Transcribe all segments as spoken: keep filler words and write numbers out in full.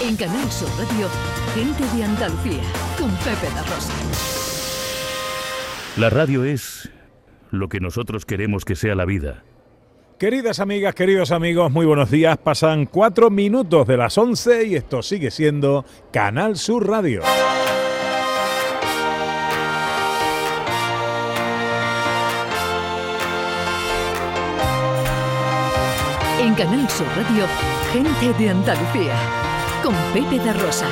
En Canal Sur Radio, Gente de Andalucía, con Pepe da Rosa. La radio es lo que nosotros queremos que sea la vida. Queridas amigas, queridos amigos, muy buenos días. Pasan cuatro minutos de las once y esto sigue siendo Canal Sur Radio. En Canal Sur Radio, Gente de Andalucía, con Pepe da Rosa.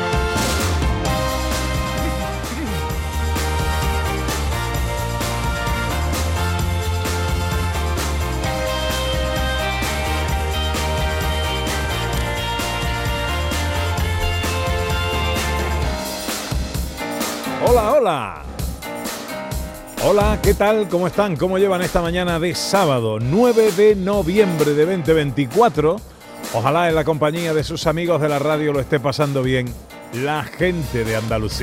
Hola, hola. Hola, ¿qué tal? ¿Cómo están? ¿Cómo llevan esta mañana de sábado, nueve de noviembre de veinte veinticuatro? Ojalá en la compañía de sus amigos de la radio lo esté pasando bien la gente de Andalucía.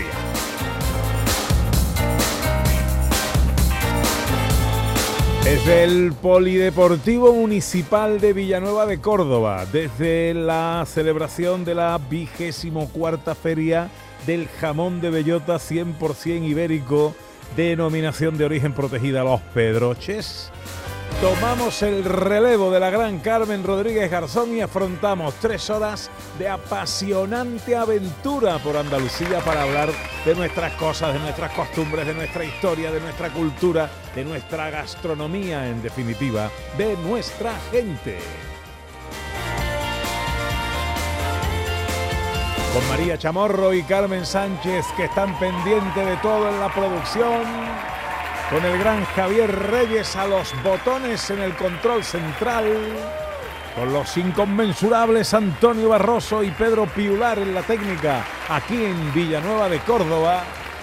Desde el Polideportivo Municipal de Villanueva de Córdoba, desde la celebración de la vigésimo cuarta Feria del Jamón de Bellota cien por ciento ibérico, denominación de origen protegida Los Pedroches, tomamos el relevo de la gran Carmen Rodríguez Garzón y afrontamos tres horas de apasionante aventura por Andalucía para hablar de nuestras cosas, de nuestras costumbres, de nuestra historia, de nuestra cultura, de nuestra gastronomía, en definitiva, de nuestra gente. Con María Chamorro y Carmen Sánchez, que están pendientes de todo en la producción. Con el gran Javier Reyes a los botones en el control central. Con los inconmensurables Antonio Barroso y Pedro Piular en la técnica, aquí en Villanueva de Córdoba.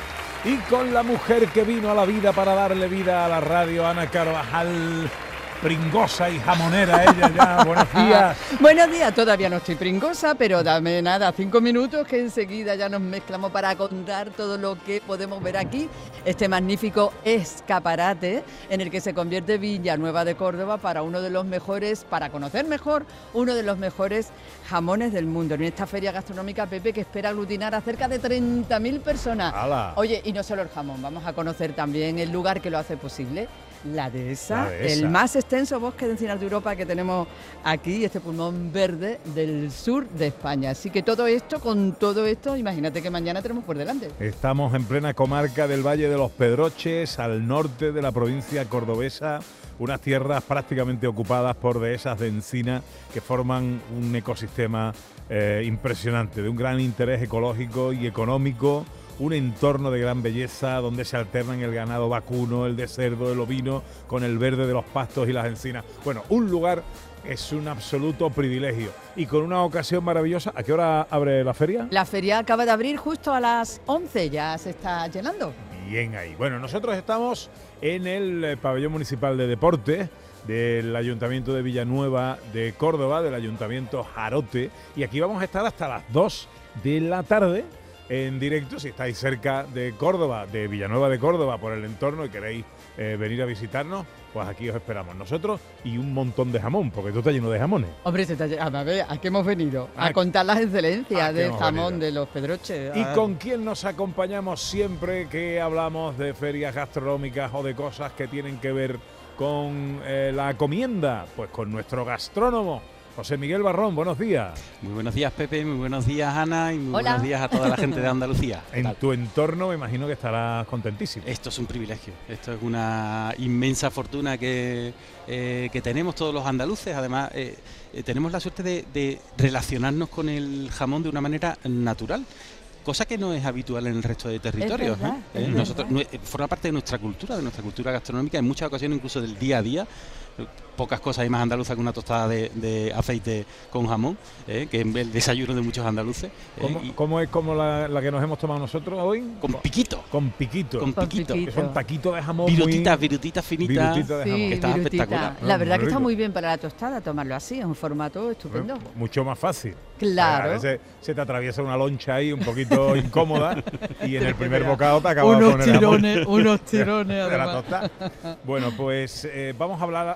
Y con la mujer que vino a la vida para darle vida a la radio, Ana Carvajal. Pringosa y jamonera ella ya, buenos días. Buenos días, todavía no estoy pringosa, pero dame nada, cinco minutos que enseguida ya nos mezclamos para contar todo lo que podemos ver aquí. Este magnífico escaparate en el que se convierte Villanueva de Córdoba para uno de los mejores, para conocer mejor, uno de los mejores jamones del mundo. En esta feria gastronómica, Pepe, que espera aglutinar a cerca de treinta mil personas. ¡Hala! Oye, y no solo el jamón, vamos a conocer también el lugar que lo hace posible. La dehesa, La dehesa, el más extenso bosque de encinas de Europa que tenemos aquí, este pulmón verde del sur de España. Así que todo esto, con todo esto, imagínate que mañana tenemos por delante. Estamos en plena comarca del Valle de los Pedroches, al norte de la provincia cordobesa, unas tierras prácticamente ocupadas por dehesas de encina que forman un ecosistema eh, impresionante, de un gran interés ecológico y económico. Un entorno de gran belleza donde se alternan el ganado vacuno, el de cerdo, el ovino, con el verde de los pastos y las encinas. Bueno, un lugar es un absoluto privilegio y con una ocasión maravillosa. ¿A qué hora abre la feria? La feria acaba de abrir justo a las once, ya se está llenando. Bien ahí. Bueno, nosotros estamos en el pabellón municipal de deportes del Ayuntamiento de Villanueva de Córdoba, del Ayuntamiento Jarote, y aquí vamos a estar hasta las dos de la tarde. En directo, si estáis cerca de Córdoba, de Villanueva de Córdoba, por el entorno y queréis eh, venir a visitarnos, pues aquí os esperamos nosotros y un montón de jamón, porque tú estás lleno de jamones. Hombre, se está, a ver, ¿a qué hemos venido? A ¿A contar las excelencias del jamón venido? de los Pedroches. ¿Y Ah. con quién nos acompañamos siempre que hablamos de ferias gastronómicas o de cosas que tienen que ver con eh, la comienda? Pues con nuestro gastrónomo, José Miguel Barrón. Buenos días. Muy buenos días, Pepe, muy buenos días, Ana, y muy Hola. buenos días a toda la gente de Andalucía. ¿Qué En tal? tu entorno me imagino que estarás contentísimo. Esto es un privilegio, esto es una inmensa fortuna que, eh, que tenemos todos los andaluces. Además, eh, eh, tenemos la suerte de, de relacionarnos con el jamón de una manera natural, cosa que no es habitual en el resto de territorios. Es verdad, ¿eh? es Eh, Nosotros, verdad. no- forma parte de nuestra cultura, de nuestra cultura gastronómica, en muchas ocasiones incluso del día a día. Pocas cosas hay más andaluzas que una tostada de, de aceite con jamón, ¿eh? que es el desayuno de muchos andaluces. ¿eh? ¿Cómo, y cómo es como la, la que nos hemos tomado nosotros hoy? con piquito, Con piquito. con Con piquito. piquito. Que son taquitos de jamón Virutitas, muy... virutitas finitas. Virutitas de jamón. Sí, que está virutita. espectacular. La Ah, verdad muy que está rico. muy bien para la tostada tomarlo así, es un formato estupendo. Mucho más fácil. Claro. A veces se te atraviesa una loncha ahí un poquito incómoda y en el primer Vea. bocado te acabas de Unos poner el jamón tirones, unos tirones de la además. tostada. Bueno, pues eh, vamos a hablar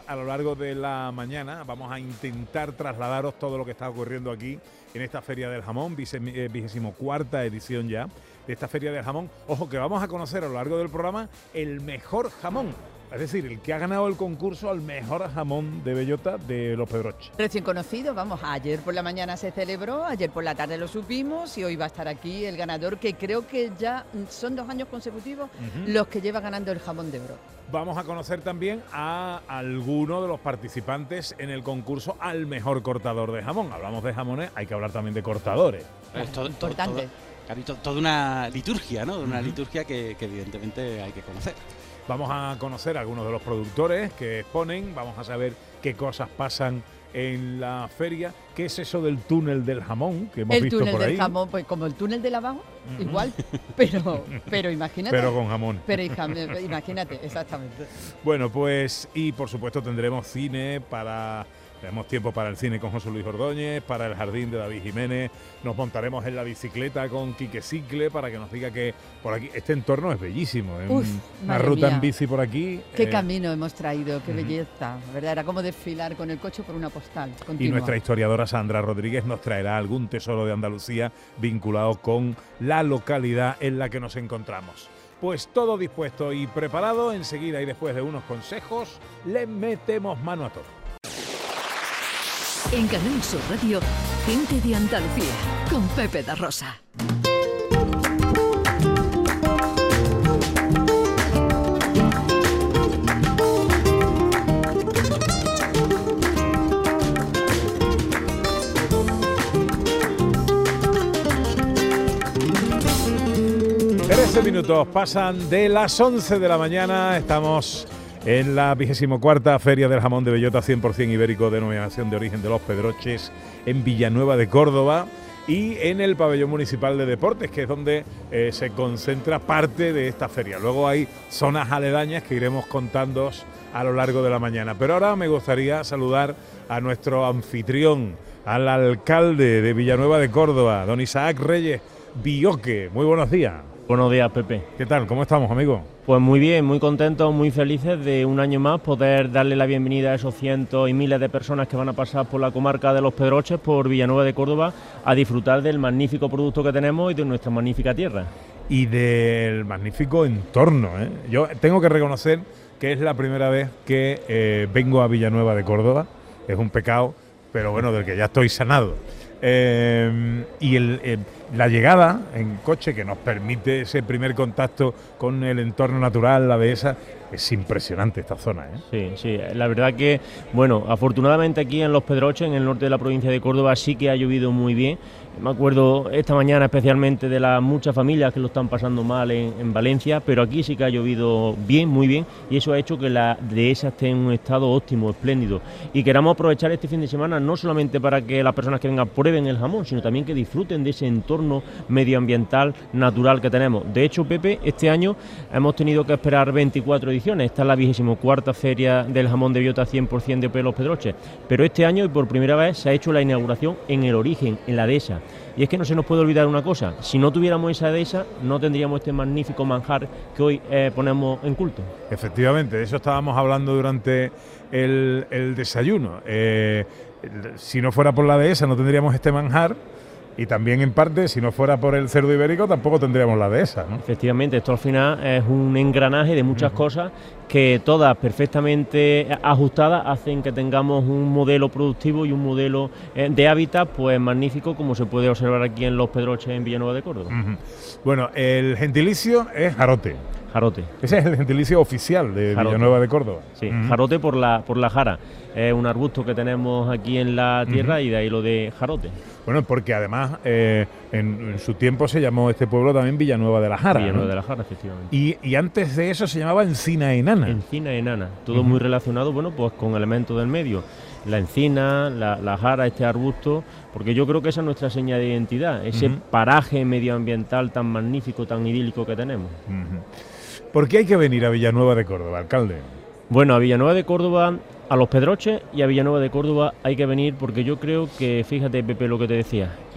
a lo largo de la mañana. Vamos a intentar trasladaros todo lo que está ocurriendo aquí en esta Feria del Jamón, vigésimo cuarta edición ya de esta Feria del Jamón. Ojo, que vamos a conocer a lo largo del programa el mejor jamón, es decir, el que ha ganado el concurso al mejor jamón de bellota de Los Pedroches. Recién conocido, vamos, ayer por la mañana se celebró, ayer por la tarde lo supimos y hoy va a estar aquí el ganador, que creo que ya son dos años consecutivos uh-huh. los que lleva ganando el jamón de oro. Vamos a conocer también a alguno de los participantes en el concurso al mejor cortador de jamón. Hablamos de jamones, hay que hablar también de cortadores. Es todo, importante. Todo, todo, toda una liturgia, ¿no? Una uh-huh. liturgia que, que evidentemente hay que conocer. Vamos a conocer a algunos de los productores que exponen, vamos a saber qué cosas pasan en la feria. ¿Qué es eso del túnel del jamón que hemos el visto por ahí? El túnel del jamón, pues como el túnel del abajo, uh-huh. igual, pero, pero imagínate. Pero con jamón. Pero imagínate, exactamente. Bueno, pues y por supuesto tendremos cine para... Tenemos tiempo para el cine con José Luis Ordóñez, para el jardín de David Jiménez, nos montaremos en la bicicleta con Quique Cicle para que nos diga que por aquí, este entorno es bellísimo, es Uf, una ruta mía. en bici por aquí. Qué eh, camino hemos traído, qué uh-huh. belleza, ¿verdad? Era como desfilar con el coche por una postal continua. Y nuestra historiadora Sandra Rodríguez nos traerá algún tesoro de Andalucía vinculado con la localidad en la que nos encontramos. Pues todo dispuesto y preparado, enseguida y después de unos consejos, le metemos mano a todo. En Canal Sur Radio, Gente de Andalucía, con Pepe da Rosa. trece minutos pasan de las once de la mañana, estamos... en la vigésimo cuarta Feria del Jamón de Bellota cien por ciento ibérico, denominación de origen de Los Pedroches, en Villanueva de Córdoba, y en el pabellón municipal de deportes, que es donde eh, se concentra parte de esta feria. Luego hay zonas aledañas que iremos contándoos a lo largo de la mañana. Pero ahora me gustaría saludar a nuestro anfitrión, al alcalde de Villanueva de Córdoba, don Isaac Reyes Bioque. Muy buenos días. Buenos días, Pepe. ¿Qué tal? ¿Cómo estamos, amigo? Pues muy bien, muy contentos, muy felices de un año más poder darle la bienvenida a esos cientos y miles de personas que van a pasar por la comarca de Los Pedroches, por Villanueva de Córdoba, a disfrutar del magnífico producto que tenemos y de nuestra magnífica tierra. Y del magnífico entorno, ¿eh? Yo tengo que reconocer que es la primera vez que eh, vengo a Villanueva de Córdoba. Es un pecado, pero bueno, del que ya estoy sanado. Eh, y el, eh, la llegada en coche que nos permite ese primer contacto con el entorno natural, la dehesa, es impresionante esta zona, ¿eh? Sí, sí, la verdad que, bueno, afortunadamente aquí en Los Pedroches, en el norte de la provincia de Córdoba, sí que ha llovido muy bien. Me acuerdo esta mañana especialmente de las muchas familias que lo están pasando mal en, en Valencia, pero aquí sí que ha llovido bien, muy bien, y eso ha hecho que la dehesa esté en un estado óptimo, espléndido. Y queramos aprovechar este fin de semana no solamente para que las personas que vengan prueben el jamón, sino también que disfruten de ese entorno medioambiental natural que tenemos. De hecho, Pepe, este año hemos tenido que esperar veinticuatro ediciones. Esta es la vigésimo cuarta Feria del Jamón de Bellota cien por ciento de Los Pedroches, pero este año y por primera vez se ha hecho la inauguración en el origen, en la dehesa. Y es que no se nos puede olvidar una cosa: si no tuviéramos esa dehesa, no tendríamos este magnífico manjar que hoy eh, ponemos en culto. Efectivamente, de eso estábamos hablando durante el, el desayuno. Eh, si no fuera por la dehesa no tendríamos este manjar, y también en parte, si no fuera por el cerdo ibérico, tampoco tendríamos la dehesa, ¿no? Efectivamente, esto al final es un engranaje de muchas uh-huh. cosas que todas perfectamente ajustadas hacen que tengamos un modelo productivo y un modelo de hábitat pues magnífico, como se puede observar aquí en Los Pedroches, en Villanueva de Córdoba. Uh-huh. Bueno, el gentilicio es jarote. Jarote. Ese es el gentilicio oficial de jarote. Villanueva de Córdoba. Sí, uh-huh. jarote por la por la jara. Es un arbusto que tenemos aquí en la tierra uh-huh. y de ahí lo de jarote. Bueno, porque además eh, en, en su tiempo se llamó este pueblo también Villanueva de la Jara. Villanueva ¿no? de la Jara, efectivamente. Y, y antes de eso se llamaba Encina Enana. Encina Enana. Todo uh-huh. muy relacionado, bueno, pues con elementos del medio. La encina, la, la jara, este arbusto, porque yo creo que esa es nuestra seña de identidad, ese uh-huh. paraje medioambiental tan magnífico, tan idílico que tenemos. Uh-huh. ¿Por qué hay que venir a Villanueva de Córdoba, alcalde? Bueno, a Villanueva de Córdoba, a Los Pedroches y a Villanueva de Córdoba hay que venir porque yo creo que, fíjate, Pepe, lo que te decía,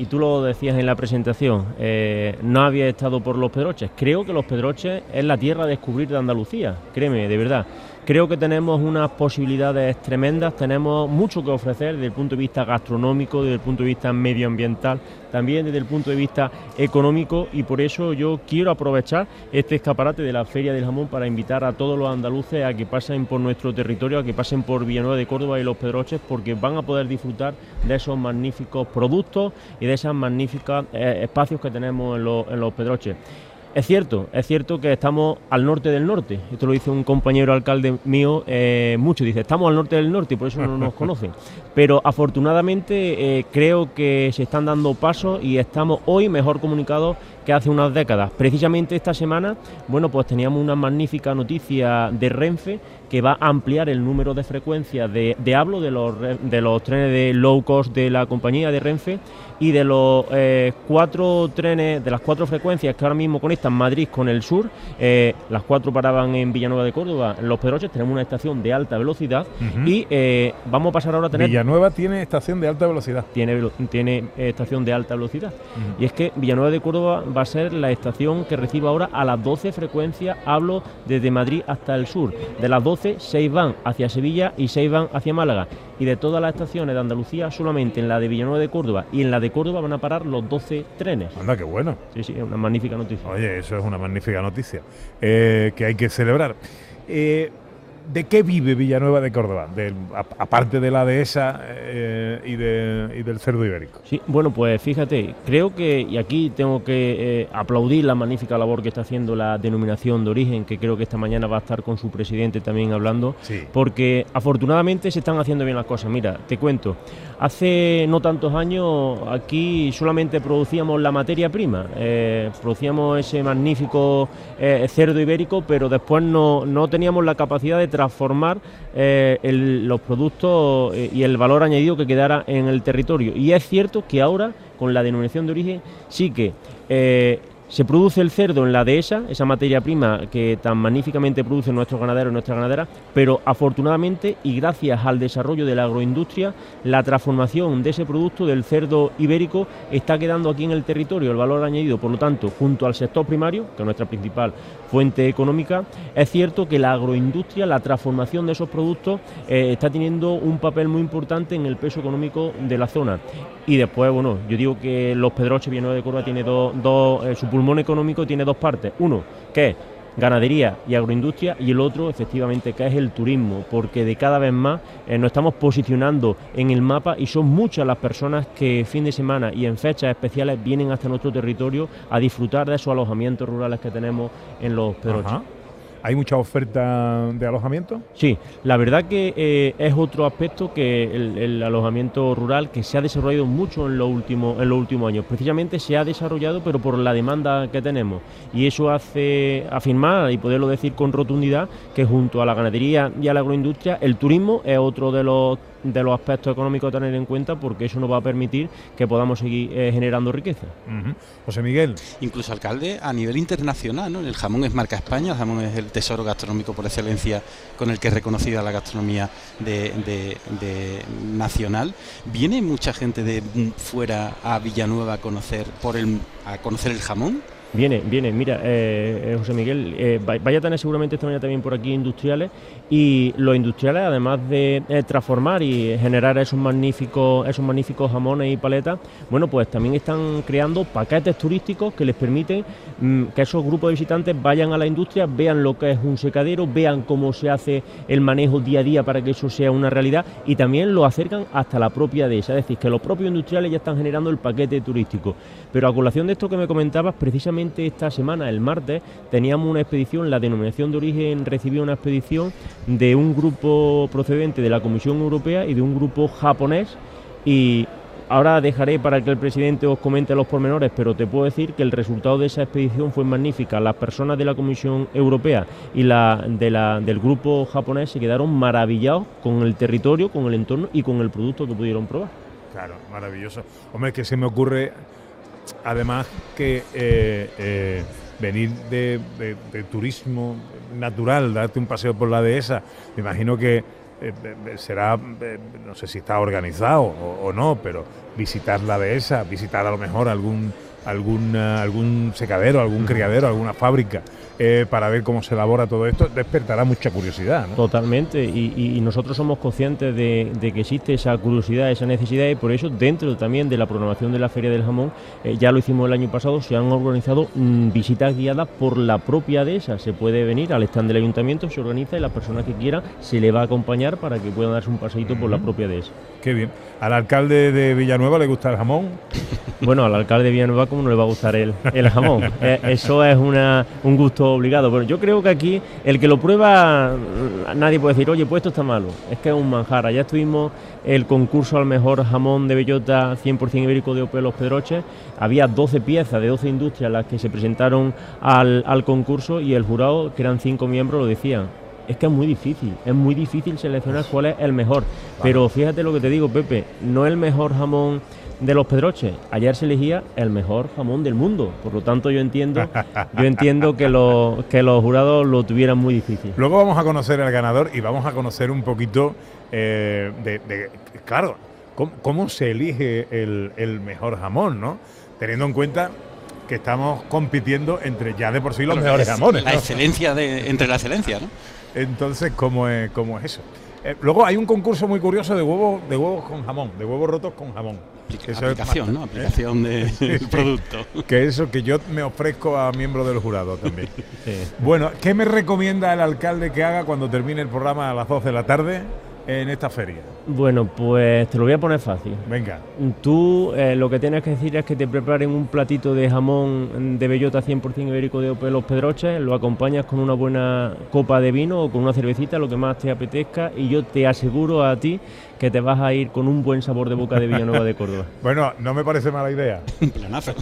y tú lo decías en la presentación, eh, no había estado por Los Pedroches. Creo que Los Pedroches es la tierra a descubrir de Andalucía, créeme, de verdad. Creo que tenemos unas posibilidades tremendas, tenemos mucho que ofrecer desde el punto de vista gastronómico, desde el punto de vista medioambiental, también desde el punto de vista económico, y por eso yo quiero aprovechar este escaparate de la Feria del Jamón para invitar a todos los andaluces a que pasen por nuestro territorio, a que pasen por Villanueva de Córdoba y Los Pedroches, porque van a poder disfrutar de esos magníficos productos y de esos magníficos eh, espacios que tenemos en, lo, en Los Pedroches. Es cierto, es cierto que estamos al norte del norte. Esto lo dice un compañero alcalde mío eh, mucho. Dice, estamos al norte del norte y por eso no nos conocen. Pero afortunadamente eh, creo que se están dando pasos y estamos hoy mejor comunicados que hace unas décadas. Precisamente esta semana, bueno, pues teníamos una magnífica noticia de Renfe que va a ampliar el número de frecuencias de, de hablo de los, de los trenes de low cost de la compañía de Renfe, y de los eh, cuatro trenes, de las cuatro frecuencias que ahora mismo conectan Madrid con el sur, eh, las cuatro paraban en Villanueva de Córdoba, en Los Pedroches. Tenemos una estación de alta velocidad. Uh-huh. Y eh, vamos a pasar ahora a tener... Villanueva tiene estación de alta velocidad. Tiene, tiene eh, estación de alta velocidad. Uh-huh. Y es que Villanueva de Córdoba va a ser la estación que reciba ahora a las doce frecuencias, hablo desde Madrid hasta el sur. De las doce, seis van hacia Sevilla y seis van hacia Málaga. Y de todas las estaciones de Andalucía, solamente en la de Villanueva de Córdoba y en la de Córdoba van a parar los doce trenes. Anda, qué bueno. Sí, sí, es una magnífica noticia. Oye, eso es una magnífica noticia eh, que hay que celebrar. Eh, ¿De qué vive Villanueva de Córdoba? De, a, aparte de la dehesa eh, y, de, y del cerdo ibérico. Sí, bueno, pues fíjate, creo que, y aquí tengo que eh, aplaudir la magnífica labor que está haciendo la denominación de origen, que creo que esta mañana va a estar con su presidente también hablando, sí. Porque afortunadamente se están haciendo bien las cosas. Mira, te cuento, hace no tantos años aquí solamente producíamos la materia prima, eh, producíamos ese magnífico eh, cerdo ibérico, pero después no, no teníamos la capacidad de transformar eh, el, los productos eh, y el valor añadido que quedara en el territorio. Y es cierto que ahora, con la denominación de origen, sí que eh, se produce el cerdo en la dehesa, esa materia prima que tan magníficamente producen nuestros ganaderos y nuestras ganaderas, pero afortunadamente y gracias al desarrollo de la agroindustria, la transformación de ese producto del cerdo ibérico está quedando aquí en el territorio, el valor añadido. Por lo tanto, junto al sector primario, que es nuestra principal fuente económica, es cierto que la agroindustria, la transformación de esos productos eh, está teniendo un papel muy importante en el peso económico de la zona. Y después, bueno, yo digo que Los Pedroches, Villanueva de Córdoba, tiene dos, dos eh, su pulmón económico tiene dos partes. Uno, que es ganadería y agroindustria, y el otro, efectivamente, que es el turismo, porque de cada vez más eh, nos estamos posicionando en el mapa y son muchas las personas que fin de semana y en fechas especiales vienen hasta nuestro territorio a disfrutar de esos alojamientos rurales que tenemos en Los Pedroches. Ajá. ¿Hay mucha oferta de alojamiento? Sí, la verdad que eh, es otro aspecto que el, el alojamiento rural que se ha desarrollado mucho en los últimos en los últimos años. Precisamente se ha desarrollado, pero por la demanda que tenemos, y eso hace afirmar y poderlo decir con rotundidad que junto a la ganadería y a la agroindustria, el turismo es otro de los de los aspectos económicos a tener en cuenta, porque eso nos va a permitir que podamos seguir eh, generando riqueza. Uh-huh. José Miguel. Incluso, alcalde, a nivel internacional, ¿no? El jamón es marca España, el jamón es el tesoro gastronómico por excelencia con el que es reconocida la gastronomía de, de, de nacional. ¿Viene mucha gente de fuera a Villanueva a conocer por el a conocer el jamón? Viene, viene, mira, eh, José Miguel, eh, vaya a tener seguramente esta mañana también por aquí industriales, y los industriales, además de eh, transformar y generar esos magníficos, esos magníficos jamones y paletas, bueno, pues también están creando paquetes turísticos que les permiten mmm, que esos grupos de visitantes vayan a la industria, vean lo que es un secadero, vean cómo se hace el manejo día a día para que eso sea una realidad, y también lo acercan hasta la propia dehesa, es decir, que los propios industriales ya están generando el paquete turístico. Pero a colación de esto que me comentabas, precisamente esta semana, el martes, teníamos una expedición, la denominación de origen recibió una expedición de un grupo procedente de la Comisión Europea y de un grupo japonés, y ahora dejaré para que el presidente os comente los pormenores, pero te puedo decir que el resultado de esa expedición fue magnífica. Las personas de la Comisión Europea y la, de la, del grupo japonés se quedaron maravillados con el territorio, con el entorno y con el producto que pudieron probar. Claro, maravilloso. Hombre, que se me ocurre además que eh, eh, venir de, de, de turismo natural, darte un paseo por la dehesa, me imagino que eh, eh, será, eh, no sé si está organizado o, o no, pero visitar la dehesa, visitar a lo mejor algún algún uh, algún secadero, algún criadero, alguna fábrica, eh, para ver cómo se elabora todo esto, despertará mucha curiosidad, ¿no? Totalmente, y, y, y nosotros somos conscientes de, de que existe esa curiosidad, esa necesidad, y por eso dentro también de la programación de la Feria del Jamón, eh, ya lo hicimos el año pasado, se han organizado mmm, visitas guiadas por la propia dehesa. Se puede venir al stand del ayuntamiento, se organiza y las personas que quieran se le va a acompañar para que puedan darse un paseíto por la propia dehesa. Qué bien. ¿Al alcalde de Villanueva le gusta el jamón? Bueno, al alcalde de Villanueva, ¿cómo no le va a gustar el, el jamón? eh, eso es una, un gusto obligado. Bueno, yo creo que aquí el que lo prueba, nadie puede decir, oye, pues esto está malo. Es que es un manjar. Allá estuvimos el concurso al mejor jamón de bellota cien por ciento ibérico de O P Los Pedroches. Había doce piezas de doce industrias las que se presentaron al, al concurso, y el jurado, que eran cinco miembros, lo decían. Es que es muy difícil, es muy difícil seleccionar cuál es el mejor. Pero fíjate lo que te digo, Pepe, no el mejor jamón de Los Pedroches. Ayer se elegía el mejor jamón del mundo. Por lo tanto, yo entiendo yo entiendo que, lo, que los jurados lo tuvieran muy difícil. Luego vamos a conocer al ganador y vamos a conocer un poquito eh, de, de, claro, cómo, cómo se elige el, el mejor jamón, ¿no? Teniendo en cuenta que estamos compitiendo entre ya de por sí los Bueno, mejores es jamones, la ¿no? excelencia de, entre la excelencia, ¿no? Entonces, ¿cómo es, cómo es eso? Eh, luego hay un concurso muy curioso de huevos de huevos con jamón, de huevos rotos con jamón. Aplica, Eso aplicación, es, ¿no? Aplicación ¿eh? Sí, del sí. producto. Que eso que yo me ofrezco a miembros del jurado también. Sí. Bueno, ¿qué me recomienda el alcalde que haga cuando termine el programa a las doce de la tarde en esta feria? Bueno, pues te lo voy a poner fácil. Venga. Tú eh, lo que tienes que decir es que te preparen un platito de jamón de bellota cien por ciento ibérico de O P Los Pedroches, lo acompañas con una buena copa de vino o con una cervecita, lo que más te apetezca, y yo te aseguro a ti que te vas a ir con un buen sabor de boca de Villanueva de Córdoba. Bueno, no me parece mala idea. Un planazo.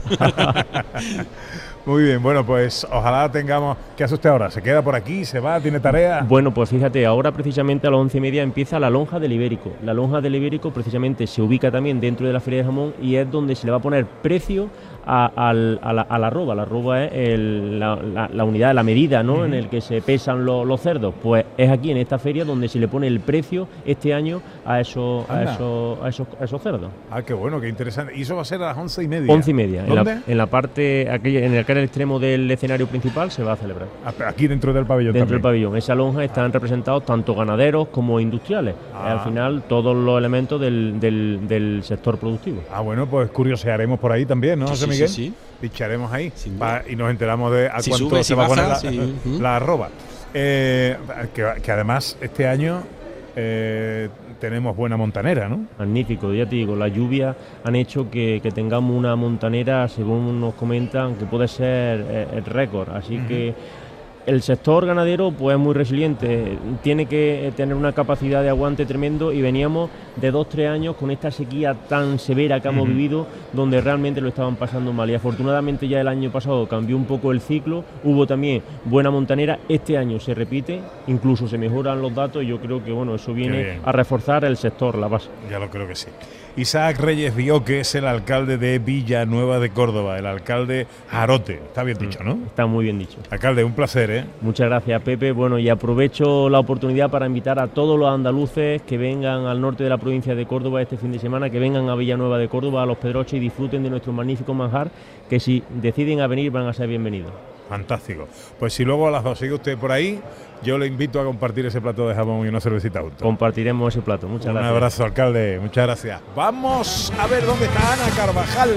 Muy bien, bueno, pues ojalá tengamos... ¿Qué hace usted ahora? ¿Se queda por aquí? ¿Se va? ¿Tiene tarea? Bueno, pues fíjate, ahora precisamente a las once y media empieza la lonja del Ibérico. La lonja del Ibérico precisamente se ubica también dentro de la Feria de Jamón y es donde se le va a poner precio a, a, a, la, a la arroba. La arroba es el, la, la, la unidad, la medida, ¿no? Uh-huh. En el que se pesan lo, los cerdos. Pues es aquí en esta feria donde se le pone el precio este año a esos, a esos, a esos, a esos cerdos. Ah, qué bueno, qué interesante. ¿Y eso va a ser a las once y media? Once y media. ¿Dónde? En la, en la parte, aquella, en el aquel extremo del escenario principal se va a celebrar. Aquí dentro del pabellón Dentro también. del pabellón. Esa lonja están representados tanto ganaderos como industriales. Ah. Al final, todos los elementos del, del, del sector productivo. Ah, bueno, pues curiosearemos por ahí también, ¿no, José sí, Miguel? Sí, sí. Picharemos ahí va, y nos enteramos de a si cuánto sube, se si va baja, a poner la, sí. uh-huh. la arroba. Eh, que, que además este año eh, tenemos buena montanera, ¿no? Magnífico, ya te digo, las lluvias han hecho que, que tengamos una montanera, según nos comentan, que puede ser eh, el récord. Así uh-huh. que el sector ganadero pues es muy resiliente, tiene que tener una capacidad de aguante tremendo y veníamos de dos, tres años con esta sequía tan severa que hemos uh-huh. vivido, donde realmente lo estaban pasando mal. Y afortunadamente ya el año pasado cambió un poco el ciclo, hubo también buena montanera, este año se repite, incluso se mejoran los datos y yo creo que bueno, eso viene a reforzar el sector, la base. Ya lo creo que sí. Isaac Reyes Dio, que es el alcalde de Villanueva de Córdoba, el alcalde Jarote. Está bien dicho, ¿no? Está muy bien dicho. Alcalde, un placer, ¿eh? Muchas gracias, Pepe. Bueno, y aprovecho la oportunidad para invitar a todos los andaluces que vengan al norte de la provincia de Córdoba este fin de semana, que vengan a Villanueva de Córdoba, a Los Pedroches, y disfruten de nuestro magnífico manjar, que si deciden a venir van a ser bienvenidos. Fantástico. Pues si luego a las dos sigue usted por ahí, yo le invito a compartir ese plato de jamón y una cervecita juntos. Compartiremos ese plato. Muchas Un gracias. Un abrazo, alcalde. Muchas gracias. Vamos a ver dónde está Ana Carvajal.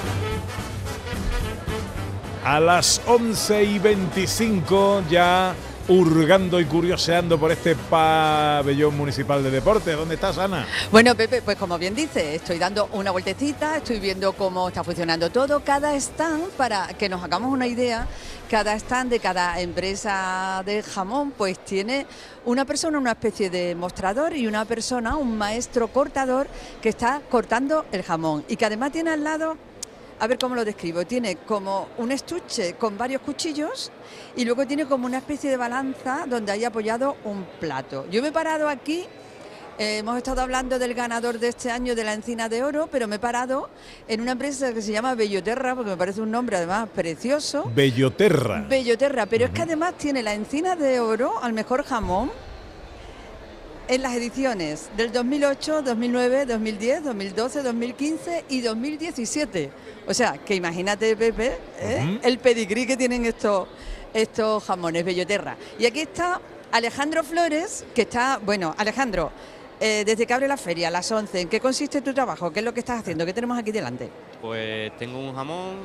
A las once y veinticinco ya hurgando y curioseando por este pabellón municipal de deportes. ¿Dónde estás, Ana? Bueno, Pepe, pues como bien dice, estoy dando una vueltecita, estoy viendo cómo está funcionando todo. Cada stand, para que nos hagamos una idea, cada stand de cada empresa de jamón, pues tiene una persona, una especie de mostrador y una persona, un maestro cortador que está cortando el jamón y que además tiene al lado... A ver cómo lo describo. Tiene como un estuche con varios cuchillos y luego tiene como una especie de balanza donde hay apoyado un plato. Yo me he parado aquí, eh, hemos estado hablando del ganador de este año de la Encina de Oro, pero me he parado en una empresa que se llama Belloterra, porque me parece un nombre además precioso. Belloterra. Belloterra, pero uh-huh. es que además tiene la Encina de Oro al mejor jamón. en las ediciones del dos mil ocho, dos mil nueve, dos mil diez, dos mil doce, dos mil quince y dos mil diecisiete. O sea, que imagínate, Pepe, ¿eh? uh-huh. el pedigrí que tienen estos, estos jamones Belloterra. Y aquí está Alejandro Flores, que está, bueno, Alejandro, eh, desde que abre la feria a las once, ¿en qué consiste tu trabajo? ¿Qué es lo que estás haciendo? ¿Qué tenemos aquí delante? Pues tengo un jamón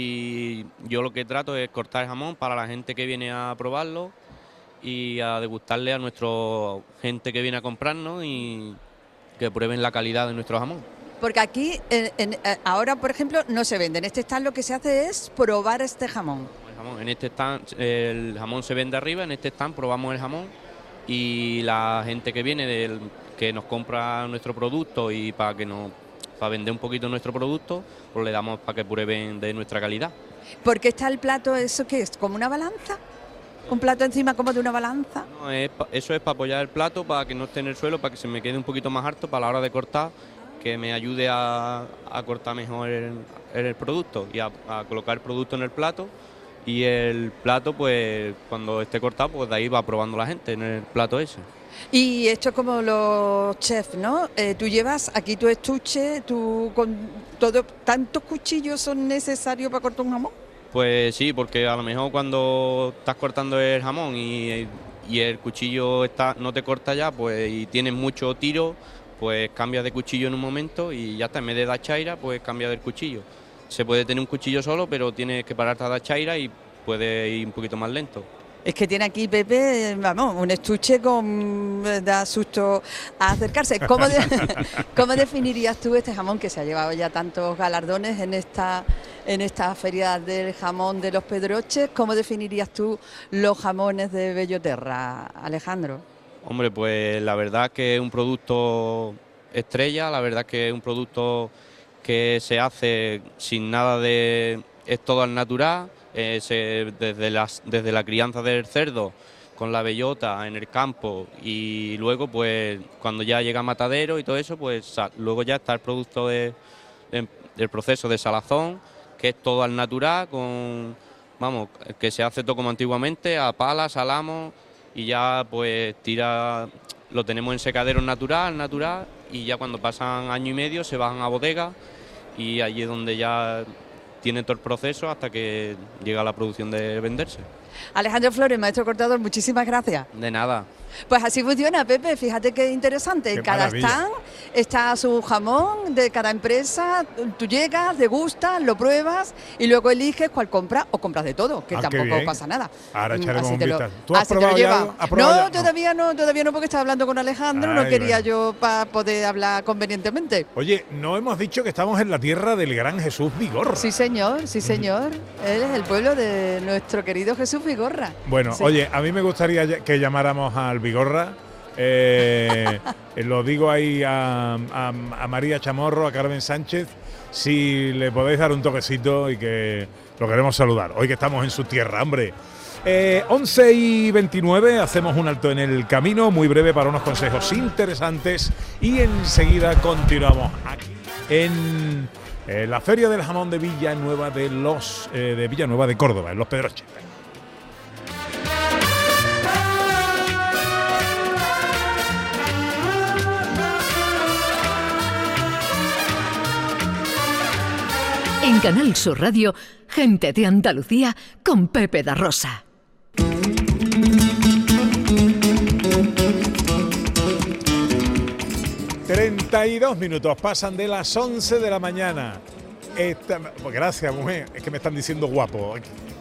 y yo lo que trato es cortar el jamón para la gente que viene a probarlo y a degustarle a nuestra gente que viene a comprarnos y que prueben la calidad de nuestro jamón. Porque aquí, en, en, ahora por ejemplo, no se vende. En este stand lo que se hace es probar este jamón. El jamón. En este stand el jamón se vende arriba, en este stand probamos el jamón y la gente que viene, del, que nos compra nuestro producto y para que nos, para vender un poquito nuestro producto, pues le damos para que prueben de nuestra calidad. ¿Por qué está el plato, eso qué es? ¿Como una balanza? ¿Un plato encima como de una balanza? No, es, eso es para apoyar el plato, para que no esté en el suelo, para que se me quede un poquito más alto para la hora de cortar, que me ayude a, a cortar mejor el, el producto y a, a colocar el producto en el plato. Y el plato, pues cuando esté cortado, pues de ahí va probando la gente en el plato ese. Y esto es como los chefs, ¿no? Eh, tú llevas aquí tu estuche, tú con todo, ¿tantos cuchillos son necesarios para cortar un jamón? Pues sí, porque a lo mejor cuando estás cortando el jamón y, y el cuchillo está, no te corta ya, pues y tienes mucho tiro, pues cambias de cuchillo en un momento y ya está, en vez de dar chaira, pues cambias del cuchillo. Se puede tener un cuchillo solo, pero tienes que pararte a dar chaira y puede ir un poquito más lento. Es que tiene aquí, Pepe, vamos, un estuche con... da susto a acercarse. ¿Cómo, de, ¿Cómo definirías tú este jamón que se ha llevado ya tantos galardones en esta, en esta feria del jamón de los Pedroches? ¿Cómo definirías tú los jamones de Belloterra, Alejandro? Hombre, pues la verdad que es un producto estrella, la verdad que es un producto que se hace sin nada de... es todo al natural, eh, se, desde, las, desde la crianza del cerdo, con la bellota en el campo y luego pues cuando ya llega a matadero y todo eso, pues luego ya está el producto de, de, del proceso de salazón, que es todo al natural, con vamos, que se hace todo como antiguamente, a pala, salamos y ya pues tira, lo tenemos en secadero natural, natural y ya cuando pasan año y medio se van a bodega y allí es donde ya tiene todo el proceso hasta que llega a la producción de venderse. Alejandro Flores, maestro cortador, muchísimas gracias. De nada. Pues así funciona, Pepe, fíjate qué interesante. En cada stand está su jamón de cada empresa, tú llegas, degustas, lo pruebas y luego eliges cuál compras o compras de todo, que ah, tampoco pasa nada. Ahora echaremos un vistazo. ¿Tú has probado ya? No, todavía no, todavía no, porque estaba hablando con Alejandro, Ay, no quería bueno. yo para poder hablar convenientemente. Oye, no hemos dicho que estamos en la tierra del gran Jesús Vigorra. Sí, señor, sí, señor. Él es el pueblo de nuestro querido Jesús Vigorra. Bueno, sí. Oye, a mí me gustaría que llamáramos al Vigorra, eh, lo digo ahí a, a, a María Chamorro, a Carmen Sánchez, si le podéis dar un toquecito y que lo queremos saludar, hoy que estamos en su tierra, hombre. Eh, once y veintinueve, hacemos un alto en el camino, muy breve para unos consejos interesantes y enseguida continuamos aquí en eh, la Feria del Jamón de Villanueva de los eh, de Villanueva de Córdoba, en Los Pedroches. En Canal Sur Radio, Gente de Andalucía con Pepe da Rosa. treinta y dos minutos pasan de las once de la mañana. Esta, pues gracias, mujer, es que me están diciendo guapo.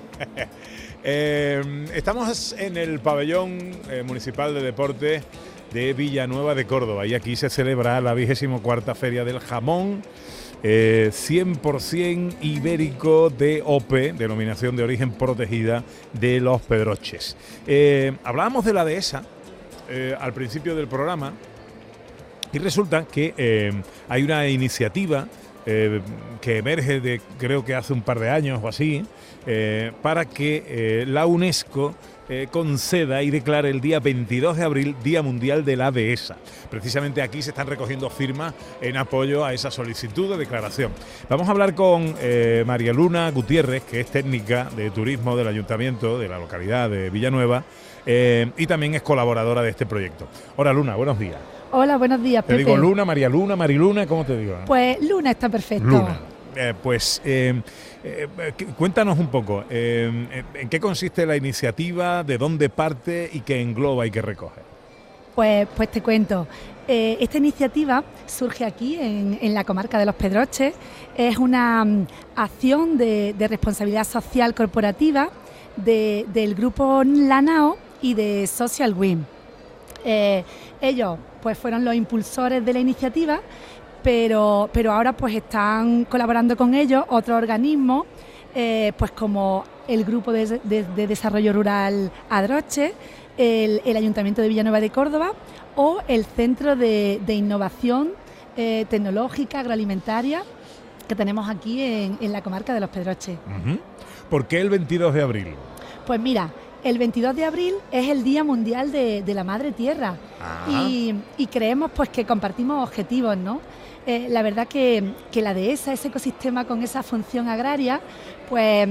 eh, estamos en el pabellón eh, municipal de deportes de Villanueva de Córdoba y aquí se celebra la vigésimo cuarta Feria del Jamón Eh, cien por ciento ibérico de O P E, denominación de origen protegida de Los Pedroches. Eh, hablábamos de la dehesa eh, al principio del programa y resulta que eh, hay una iniciativa eh, que emerge de creo que hace un par de años o así eh, para que eh, la UNESCO Eh, conceda y declare el día veintidós de abril Día Mundial de la Dehesa. Precisamente aquí se están recogiendo firmas en apoyo a esa solicitud de declaración. Vamos a hablar con eh, María Luna Gutiérrez, que es técnica de turismo del Ayuntamiento de la localidad de Villanueva, eh, y también es colaboradora de este proyecto. Hola Luna, buenos días. Hola, buenos días, Te Pepe. digo Luna, María Luna, Mariluna, ¿cómo te digo? Pues Luna está perfecto. Luna. Eh, pues eh, eh, cuéntanos un poco, eh, ¿en qué consiste la iniciativa, de dónde parte y qué engloba y qué recoge? Pues, pues te cuento. Eh, esta iniciativa surge aquí en, en la comarca de Los Pedroches. Es una um, acción de, de responsabilidad social corporativa de, del grupo Lanao y de Social Win. Eh, ellos pues fueron los impulsores de la iniciativa, pero, pero ahora pues están colaborando con ellos otros organismos, eh, pues como el Grupo de, de, de Desarrollo Rural Adroche, el, el Ayuntamiento de Villanueva de Córdoba o el Centro de, de Innovación eh, Tecnológica Agroalimentaria que tenemos aquí en, en la comarca de Los Pedroches. Uh-huh. ¿Por qué el veintidós de abril? Pues mira, el veintidós de abril es el Día Mundial de, de la Madre Tierra y, y creemos pues que compartimos objetivos, ¿no? Eh, la verdad que, que la dehesa, ese ecosistema con esa función agraria, pues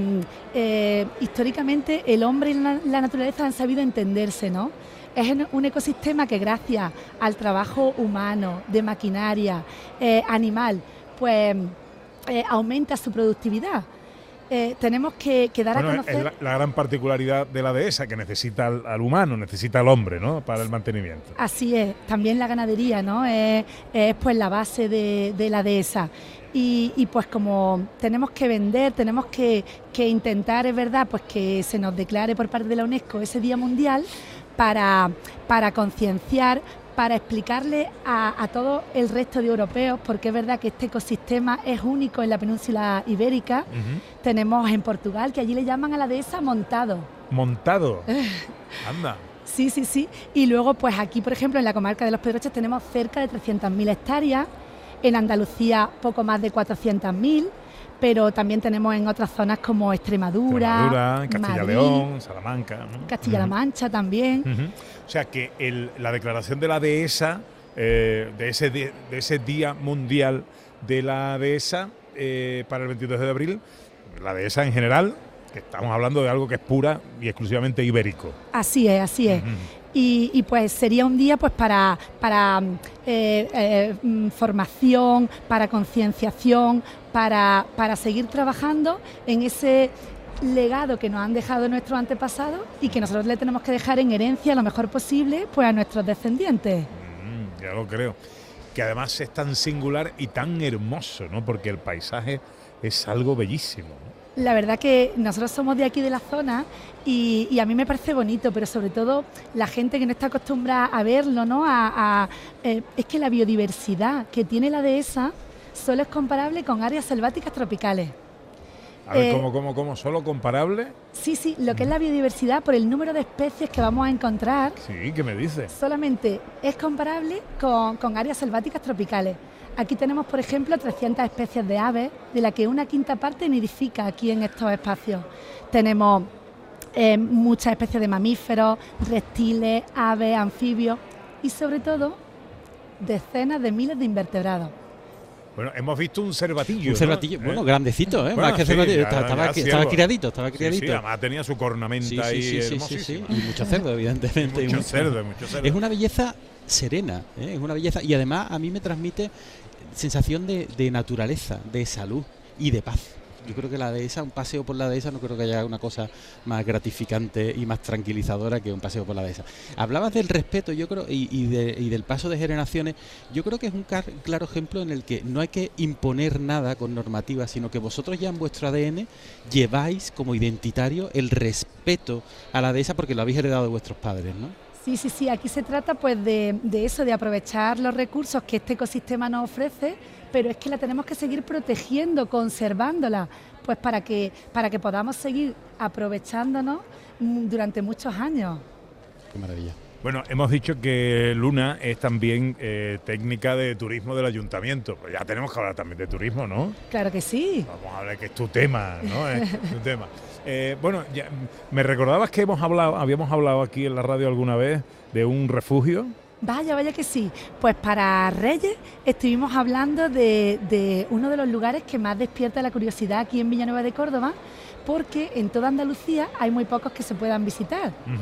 eh, históricamente el hombre y la, la naturaleza han sabido entenderse, ¿no? Es un ecosistema que gracias al trabajo humano, de maquinaria, eh, animal, pues eh, aumenta su productividad. Eh, tenemos que, que dar bueno, a conocer... Es la, la gran particularidad de la dehesa, que necesita al, al humano, necesita al hombre, ¿no?, para el mantenimiento. Así es, también la ganadería, ¿no?, es, es pues la base de, de la dehesa. Y, y pues como tenemos que vender, tenemos que, que intentar, es verdad, pues que se nos declare por parte de la UNESCO ese Día Mundial para, para concienciar, para explicarle a, a todo el resto de europeos, porque es verdad que este ecosistema es único en la península ibérica. Uh-huh. Tenemos en Portugal, que allí le llaman a la dehesa montado. ¿Montado? Anda. Sí, sí, sí. Y luego, pues aquí, por ejemplo, en la comarca de Los Pedroches tenemos cerca de trescientas mil hectáreas, en Andalucía poco más de cuatrocientas mil, pero también tenemos en otras zonas como Extremadura, Extremadura, Castilla y León, Salamanca, ¿no? Castilla-La Mancha uh-huh. también. Uh-huh. O sea que el, la declaración de la dehesa, eh, de, ese de, de ese Día Mundial de la Dehesa, eh, para el veintidós de abril, la dehesa en general, que estamos hablando de algo que es pura y exclusivamente ibérico. Así es, así es. Uh-huh. Y, y pues sería un día pues para, para eh, eh, formación, para concienciación, para, para seguir trabajando en ese legado que nos han dejado nuestros antepasados y que nosotros le tenemos que dejar en herencia lo mejor posible pues a nuestros descendientes. Mm, ya lo creo. Que además es tan singular y tan hermoso, ¿no? Porque el paisaje es algo bellísimo, ¿no? La verdad que nosotros somos de aquí de la zona y, y a mí me parece bonito, pero sobre todo la gente que no está acostumbrada a verlo, ¿no? A, a, eh, es que la biodiversidad que tiene la dehesa solo es comparable con áreas selváticas tropicales. A ver, eh, ¿cómo, cómo, cómo? ¿Solo comparable? Sí, sí, lo que es la biodiversidad por el número de especies que vamos a encontrar. Sí, ¿qué me dices? Solamente es comparable con, con áreas selváticas tropicales. Aquí tenemos, por ejemplo, trescientas especies de aves, de las que una quinta parte nidifica aquí en estos espacios. Tenemos eh, muchas especies de mamíferos, reptiles, aves, anfibios y, sobre todo, decenas de miles de invertebrados. Bueno, hemos visto un cervatillo. Un cervatillo, ¿no? Bueno, grandecito, ¿eh? Bueno, Más que sí, cervatillo. ya, Estaba, ya, estaba criadito, estaba criadito. Sí, sí, además tenía su cornamenta sí, sí, ahí sí, sí, hermosísima. sí, sí. Y mucho cerdo, evidentemente. Mucho cerdo, mucho cerdo. Es una belleza serena, ¿eh? Es una belleza. Y además a mí me transmite sensación de, de naturaleza, de salud y de paz. Yo creo que la dehesa, un paseo por la dehesa, no creo que haya una cosa más gratificante y más tranquilizadora que un paseo por la dehesa. Hablabas del respeto, yo creo, y, y, de, y del paso de generaciones. Yo creo que es un car- claro ejemplo en el que no hay que imponer nada con normativas, sino que vosotros ya en vuestro A D N lleváis como identitario el respeto a la dehesa porque lo habéis heredado de vuestros padres, ¿no? Sí, sí, sí, aquí se trata pues de, de eso, de aprovechar los recursos que este ecosistema nos ofrece, pero es que la tenemos que seguir protegiendo, conservándola, pues para que, para que podamos seguir aprovechándonos durante muchos años. Qué maravilla. Bueno, hemos dicho que Luna es también eh, técnica de turismo del ayuntamiento. Pues ya tenemos que hablar también de turismo, ¿no? Claro que sí. Vamos a hablar que es tu tema, ¿no? Es tu tema. Eh, bueno, ya, me recordabas que hemos hablado, habíamos hablado aquí en la radio alguna vez de un refugio. Vaya, vaya que sí. Pues para Reyes estuvimos hablando de, de uno de los lugares que más despierta la curiosidad aquí en Villanueva de Córdoba, porque en toda Andalucía hay muy pocos que se puedan visitar. Uh-huh.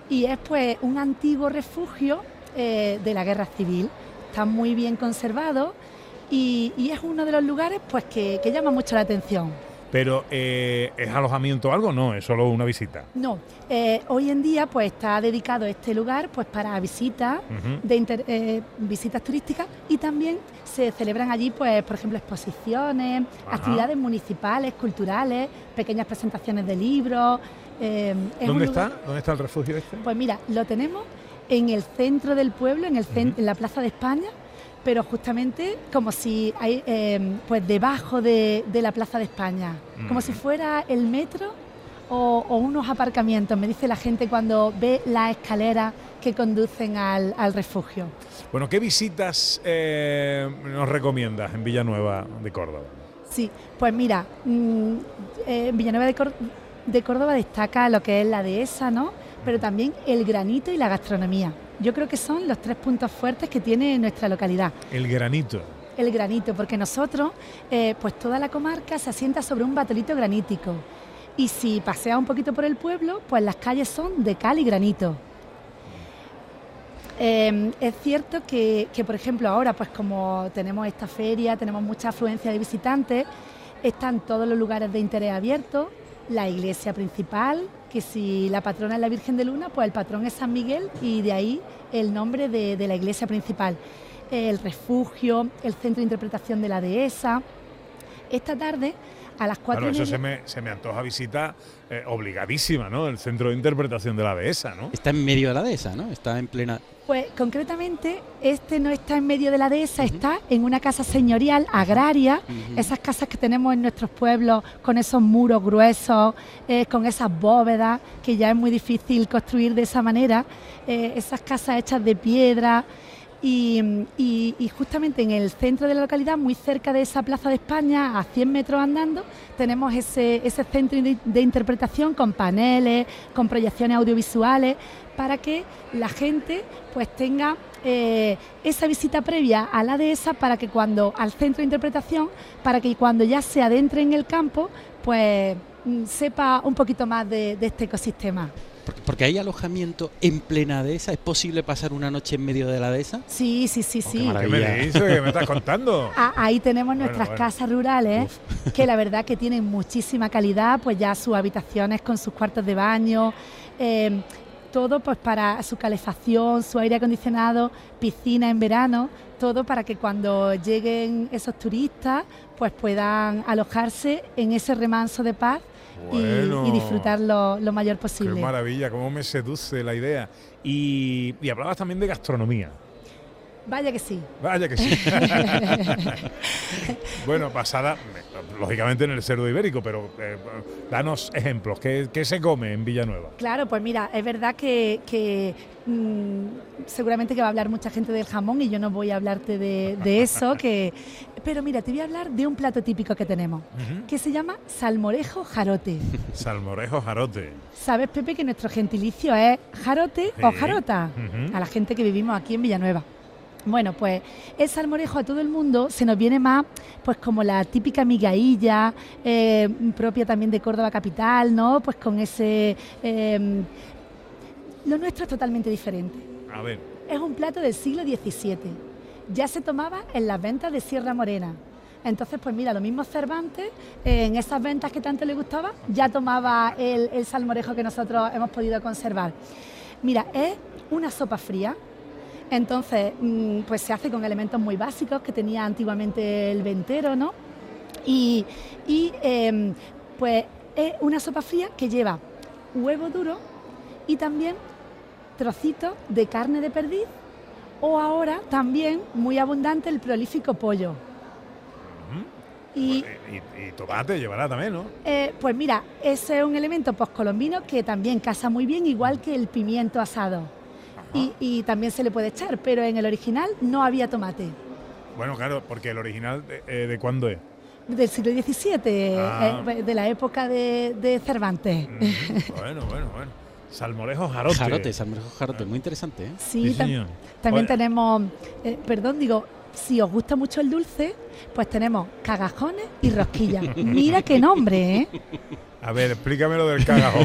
y es pues un antiguo refugio eh, de la guerra civil. Está muy bien conservado y, y es uno de los lugares pues que, que llama mucho la atención. Pero, eh, ¿es alojamiento o algo? No, es solo una visita. No, eh, hoy en día pues está dedicado este lugar pues para visitas, Uh-huh. de inter- eh, visitas turísticas, y también se celebran allí pues por ejemplo exposiciones, Ajá. actividades municipales, culturales, pequeñas presentaciones de libros. eh, es un ¿Dónde lugar- está? ¿Dónde está el refugio este? Pues mira, lo tenemos en el centro del pueblo, en el cen- Ujú. en la Plaza de España, pero justamente como si hay eh, pues debajo de, de la Plaza de España, como si Ujú. fuera el metro o, o unos aparcamientos, me dice la gente cuando ve las escaleras que conducen al, al refugio. Bueno, ¿qué visitas eh, nos recomiendas en Villanueva de Córdoba? Sí, pues mira, mm, eh, Villanueva de, Cór- de Córdoba destaca lo que es la dehesa, ¿no? Pero también el granito y la gastronomía. Yo creo que son los tres puntos fuertes que tiene nuestra localidad. El granito. El granito, porque nosotros, eh, pues toda la comarca se asienta sobre un batolito granítico. Y si paseas un poquito por el pueblo, pues las calles son de cal y granito. Eh, es cierto que, que, por ejemplo, ahora, pues como tenemos esta feria, tenemos mucha afluencia de visitantes, están todos los lugares de interés abiertos, la iglesia principal, que si la patrona es la Virgen de Luna, pues el patrón es San Miguel, y de ahí el nombre de, de la iglesia principal. El refugio, el centro de interpretación de la dehesa. Esta tarde, a las cuatro Claro, y eso media... se me, se me antoja visita eh, obligadísima, ¿no? El centro de interpretación de la dehesa, ¿no? Está en medio de la dehesa, ¿no? Está en plena... Pues concretamente, este no está en medio de la dehesa, uh-huh. Está en una casa señorial, agraria, uh-huh. Esas casas que tenemos en nuestros pueblos, con esos muros gruesos, eh, con esas bóvedas, que ya es muy difícil construir de esa manera, eh, esas casas hechas de piedra. Y, y, y justamente en el centro de la localidad, muy cerca de esa Plaza de España, a cien metros andando, tenemos ese, ese centro de, de interpretación con paneles, con proyecciones audiovisuales, para que la gente pues tenga eh, esa visita previa a la dehesa, para que cuando al centro de interpretación, para que cuando ya se adentre en el campo, pues sepa un poquito más de, de este ecosistema. Porque, porque hay alojamiento en plena dehesa. ¿Es posible pasar una noche en medio de la dehesa? Sí, sí, sí, oh, sí. ¿Qué me dices? ¿Qué me estás contando? Ah, ahí tenemos nuestras bueno, bueno. casas rurales, Uf. que la verdad que tienen muchísima calidad, pues ya sus habitaciones con sus cuartos de baño, eh, todo pues para su calefacción, su aire acondicionado, piscina en verano, todo para que cuando lleguen esos turistas pues puedan alojarse en ese remanso de paz. Bueno, y, y disfrutar lo, lo mayor posible. Qué maravilla, cómo me seduce la idea. Y, y hablabas también de gastronomía. Vaya que sí. Vaya que sí. Bueno, basada, lógicamente, en el cerdo ibérico, pero eh, danos ejemplos. ¿Qué, ¿Qué se come en Villanueva? Claro, pues mira, es verdad que, que mmm, seguramente que va a hablar mucha gente del jamón y yo no voy a hablarte de, de eso, que, pero mira, te voy a hablar de un plato típico que tenemos, uh-huh. que se llama salmorejo jarote. Salmorejo jarote. ¿Sabes, Pepe, que nuestro gentilicio es jarote sí. o jarota? Uh-huh. A la gente que vivimos aquí en Villanueva. Bueno, pues el salmorejo a todo el mundo se nos viene más pues como la típica migailla, eh, propia también de Córdoba capital, ¿no? Pues con ese... Eh, lo nuestro es totalmente diferente. A ver. Es un plato del siglo diecisiete. Ya se tomaba en las ventas de Sierra Morena. Entonces, pues mira, lo mismo Cervantes, eh, en esas ventas que tanto le gustaba, ya tomaba el, el salmorejo que nosotros hemos podido conservar. Mira, es una sopa fría. Entonces, pues se hace con elementos muy básicos que tenía antiguamente el ventero, ¿no? Y, y eh, pues es una sopa fría que lleva huevo duro y también trocitos de carne de perdiz, o ahora también muy abundante el prolífico pollo. Uh-huh. Y, y, y tomate llevará también, ¿no? Eh, pues mira, ese es un elemento postcolombino que también casa muy bien, igual que el pimiento asado. Y, y también se le puede echar, pero en el original no había tomate. Bueno, claro, porque el original, ¿de, eh, ¿de cuándo es? Del siglo diecisiete, ah. eh, de la época de, de Cervantes. Mm, bueno, bueno, bueno. Salmorejo jarote. Jarote, salmorejo jarote, muy interesante, ¿eh? Sí, sí tam- también bueno. tenemos, eh, perdón, digo, si os gusta mucho el dulce, pues tenemos cagajones y rosquillas. Mira qué nombre, ¿eh? A ver, explícame lo del cagajón.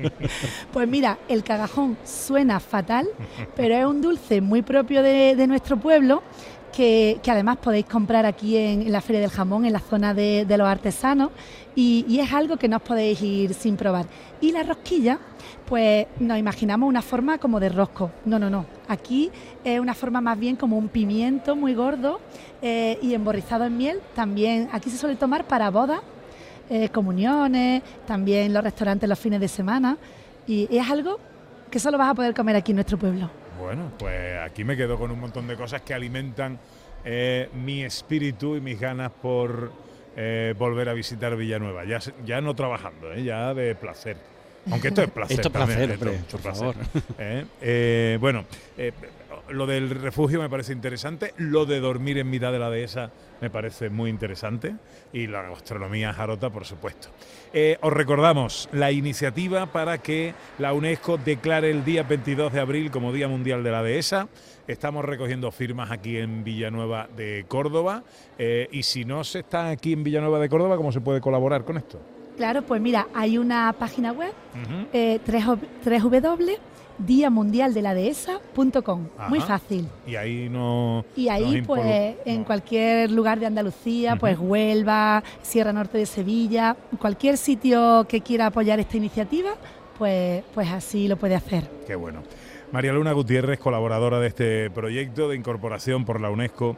Pues mira, el cagajón suena fatal, pero es un dulce muy propio de, de nuestro pueblo, que, que además podéis comprar aquí en, en la Feria del Jamón, en la zona de, de los artesanos, y, y es algo que no os podéis ir sin probar. Y la rosquilla, pues nos imaginamos una forma como de rosco. No, no, no. Aquí es una forma más bien como un pimiento muy gordo eh, y emborrizado en miel. También aquí se suele tomar para bodas, eh, comuniones, también los restaurantes los fines de semana. Y es algo que solo vas a poder comer aquí en nuestro pueblo. Bueno, pues aquí me quedo con un montón de cosas que alimentan eh, mi espíritu y mis ganas por eh, volver a visitar Villanueva. Ya, ya no trabajando, eh, ya de placer. Aunque esto es placer. Esto es también, placer, esto hombre, es mucho por placer. favor. Eh, eh, bueno, eh, lo del refugio me parece interesante, lo de dormir en mitad de la dehesa me parece muy interesante y la gastronomía jarota, por supuesto. Eh, os recordamos la iniciativa para que la UNESCO declare el día veintidós de abril como Día Mundial de la Dehesa. Estamos recogiendo firmas aquí en Villanueva de Córdoba eh, y si no se está aquí en Villanueva de Córdoba, ¿cómo se puede colaborar con esto? Claro, pues mira, hay una página web, Uh-huh. eh, tres w w w punto dia mundial de la dehesa punto com. Ajá. Muy fácil. Y ahí no... Y ahí, nos pues, involu- en no. cualquier lugar de Andalucía, Ujú. pues Huelva, Sierra Norte de Sevilla, cualquier sitio que quiera apoyar esta iniciativa, pues, pues así lo puede hacer. Qué bueno. María Luna Gutiérrez, colaboradora de este proyecto de incorporación por la UNESCO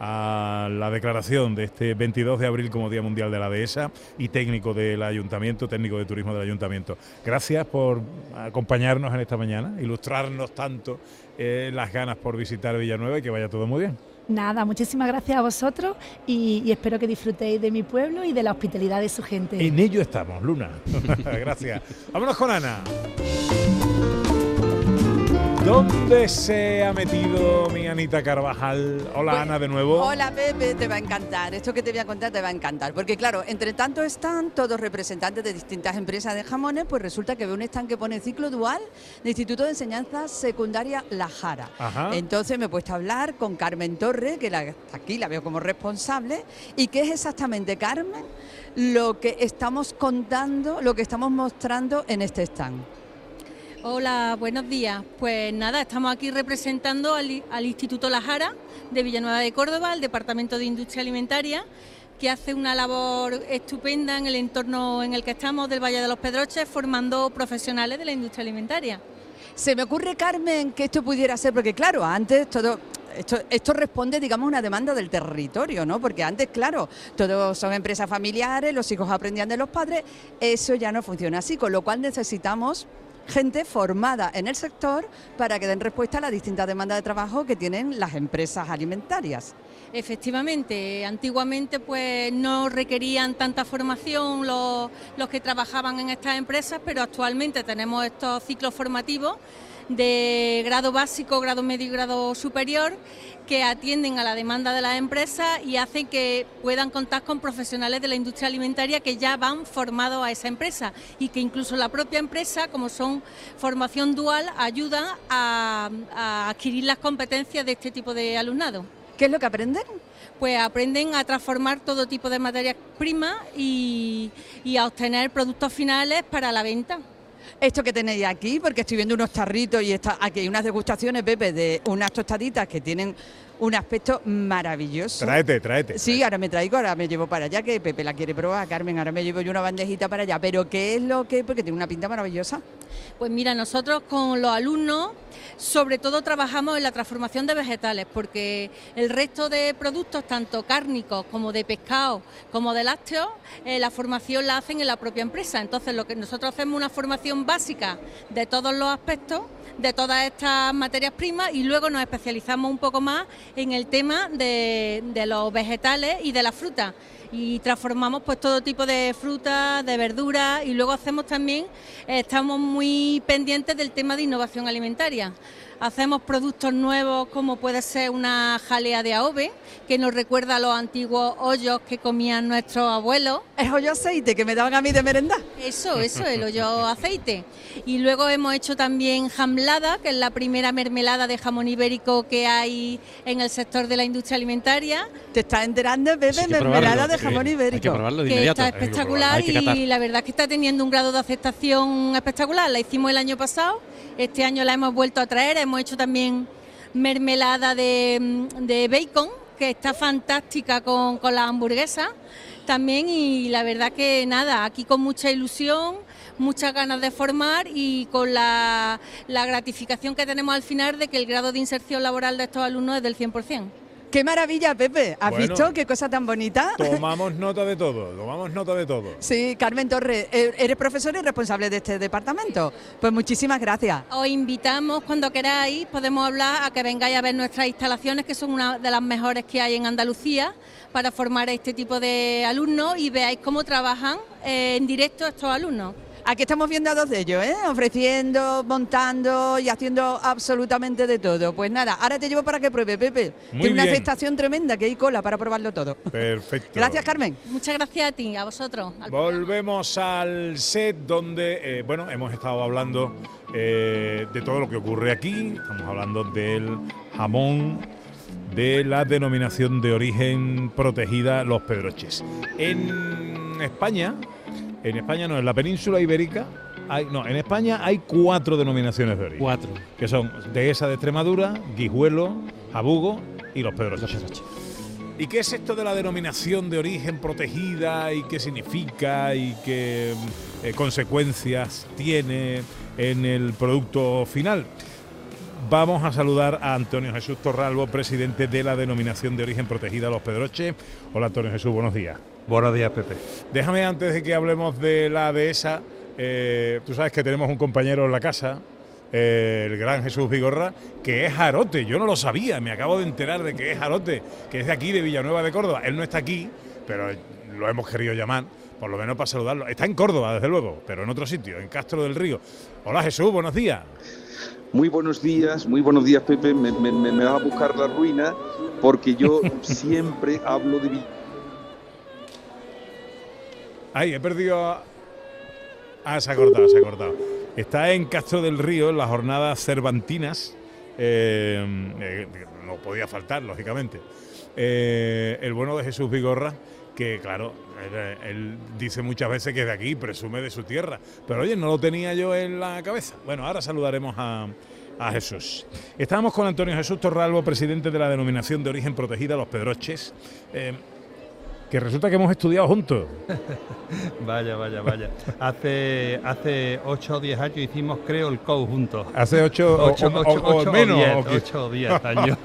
a la declaración de este veintidós de abril como Día Mundial de la Dehesa y técnico del Ayuntamiento, técnico de turismo del Ayuntamiento. Gracias por acompañarnos en esta mañana, ilustrarnos tanto eh, las ganas por visitar Villanueva y que vaya todo muy bien. Nada, muchísimas gracias a vosotros y, y espero que disfrutéis de mi pueblo y de la hospitalidad de su gente. En ello estamos, Luna. Gracias. Vámonos con Ana. ¿Dónde se ha metido mi Anita Carvajal? Hola, Pues, Ana, de nuevo. Hola, Pepe, te va a encantar. Esto que te voy a contar te va a encantar. Porque, claro, entre tanto están todos representantes de distintas empresas de jamones, pues resulta que veo un stand que pone ciclo dual de Instituto de Enseñanza Secundaria La Jara. Ajá. Entonces me he puesto a hablar con Carmen Torre, que la, aquí la veo como responsable, y qué es exactamente, Carmen, lo que estamos contando, lo que estamos mostrando en este stand. Hola, buenos días. Pues nada, estamos aquí representando al, al Instituto La Jara de Villanueva de Córdoba, el Departamento de Industria Alimentaria, que hace una labor estupenda en el entorno en el que estamos del Valle de los Pedroches, formando profesionales de la industria alimentaria. Se me ocurre, Carmen, que esto pudiera ser, porque claro, antes todo... Esto, esto responde, digamos, a una demanda del territorio, ¿no? Porque antes, claro, todos son empresas familiares, los hijos aprendían de los padres, eso ya no funciona así, con lo cual necesitamos gente formada en el sector para que den respuesta a las distintas demandas de trabajo que tienen las empresas alimentarias. Efectivamente, antiguamente pues no requerían tanta formación los, los que trabajaban en estas empresas, pero actualmente tenemos estos ciclos formativos de grado básico, grado medio y grado superior que atienden a la demanda de las empresas y hacen que puedan contar con profesionales de la industria alimentaria que ya van formados a esa empresa y que incluso la propia empresa, como son formación dual, ayuda a, a adquirir las competencias de este tipo de alumnado. ¿Qué es lo que aprenden? Pues aprenden a transformar todo tipo de materias primas y, y a obtener productos finales para la venta. Esto que tenéis aquí, porque estoy viendo unos tarritos y está, aquí hay unas degustaciones, Pepe, de unas tostaditas que tienen un aspecto maravilloso. Tráete, tráete. Sí, ahora me traigo, ahora me llevo para allá, que Pepe la quiere probar, Carmen, ahora me llevo yo una bandejita para allá. Pero ¿qué es lo que...? Porque tiene una pinta maravillosa. Pues mira, nosotros con los alumnos sobre todo trabajamos en la transformación de vegetales, porque el resto de productos, tanto cárnicos como de pescado, como de lácteos, eh, la formación la hacen en la propia empresa. Entonces lo que nosotros hacemos es una formación básica de todos los aspectos, de todas estas materias primas, y luego nos especializamos un poco más en el tema de, de los vegetales y de la fruta. Y transformamos pues todo tipo de frutas, de verduras, y luego hacemos también, eh, estamos muy pendientes del tema de innovación alimentaria. hacemos productos nuevos como puede ser una jalea de aove, que nos recuerda a los antiguos hoyos que comían nuestros abuelos. Es hoyo aceite que me daban a mí de merendar. Eso, eso, el hoyo aceite. Y luego hemos hecho también jamlada, que es la primera mermelada de jamón ibérico que hay en el sector de la industria alimentaria. Te estás enterando, Pepe, Sí, hay que mermelada probarlo, de sí. jamón ibérico. Hay que probarlo de Que inmediato. está espectacular Hay que catar. y la verdad es que está teniendo un grado de aceptación espectacular. La hicimos el año pasado, este año la hemos vuelto a traer, hemos hecho también mermelada de, de bacon, que está fantástica con, con las hamburguesas también, y la verdad que nada, aquí con mucha ilusión, muchas ganas de formar y con la, la gratificación que tenemos al final de que el grado de inserción laboral de estos alumnos es del cien por ciento. ¡Qué maravilla, Pepe! ¿Has Bueno. visto qué cosa tan bonita? Tomamos nota de todo, tomamos nota de todo. Sí, Carmen Torres, eh, eres profesora y responsable de este departamento. Pues muchísimas gracias. Os invitamos cuando queráis, podemos hablar a que vengáis a ver nuestras instalaciones, que son una de las mejores que hay en Andalucía, para formar a este tipo de alumnos y veáis cómo trabajan eh, en directo estos alumnos. Aquí estamos viendo a dos de ellos, ¿eh? Ofreciendo, montando y haciendo absolutamente de todo. Pues nada, ahora te llevo para que pruebe, Pepe. Muy Tiene una bien. aceptación tremenda, que hay cola para probarlo todo. Perfecto. Gracias, Carmen. Muchas gracias a ti, a vosotros. al Volvemos al set donde, eh, bueno, hemos estado hablando eh, de todo lo que ocurre aquí. Estamos hablando del jamón, de la denominación de origen protegida Los Pedroches. En España, en España no, en la península ibérica, hay, no, en España hay cuatro denominaciones de origen. Cuatro. Que son Dehesa de Extremadura, Guijuelo, Jabugo y Los Pedroches. ¿Y qué es esto de la denominación de origen protegida y qué significa y qué eh, consecuencias tiene en el producto final? Vamos a saludar a Antonio Jesús Torralbo, presidente de la denominación de origen protegida Los Pedroches. Hola, Antonio Jesús, buenos días. Buenos días, Pepe. Déjame, antes de que hablemos de la dehesa, eh, tú sabes que tenemos un compañero en la casa, eh, el gran Jesús Vigorra, que es jarote. Yo no lo sabía, me acabo de enterar de que es jarote, que es de aquí, de Villanueva de Córdoba. Él no está aquí, pero lo hemos querido llamar, por lo menos para saludarlo. Está en Córdoba, desde luego, pero en otro sitio, en Castro del Río. Hola, Jesús, buenos días. Muy buenos días, muy buenos días, Pepe. Me, me, me vas a buscar la ruina porque yo siempre hablo de... Ay, he perdido... a- Ah, se ha cortado, se ha cortado. Está en Castro del Río, en las jornadas cervantinas. Eh, eh, no podía faltar, lógicamente. Eh, el bueno de Jesús Vigorra, que claro, él, él dice muchas veces que es de aquí, presume de su tierra. Pero oye, no lo tenía yo en la cabeza. Bueno, ahora saludaremos a, a Jesús. Estábamos con Antonio Jesús Torralbo, presidente de la denominación de origen protegida Los Pedroches. Eh, que resulta que hemos estudiado juntos. Vaya, vaya, vaya. Hace hace ocho o diez años hicimos, creo, el C O U juntos. Hace ocho, o- Ocho, o, ocho, o- o ocho o menos. diez, o qui- ocho o diez años.